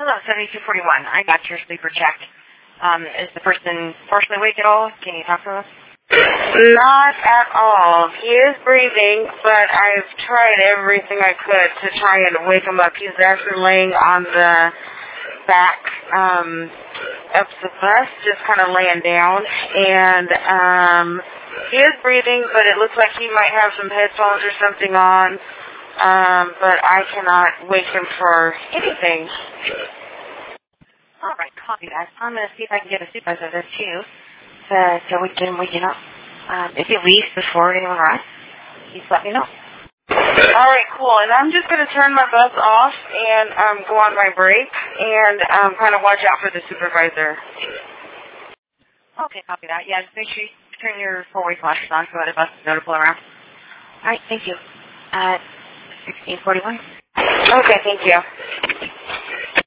Hello, 7241. I got your sleeper checked. Is the person partially awake at all? Can you talk to us? Not at all. He is breathing, but I've tried everything I could to try and wake him up. He's actually laying on the back of the bus, just kind of laying down, and he is breathing, but it looks like he might have some headphones or something on, but I cannot wake him for anything. All right, copy that. I'm going to see if I can get a supervisor there, too, so we can wake him up. If he leaves before anyone arrives, please let me know. All right, cool. And I'm just going to turn my bus off and go on my break and kind of watch out for the supervisor. Okay, copy that. Yeah, just make sure you turn your four-way flashes on so other buses know to pull around. All right, thank you. 1641. Okay, thank you.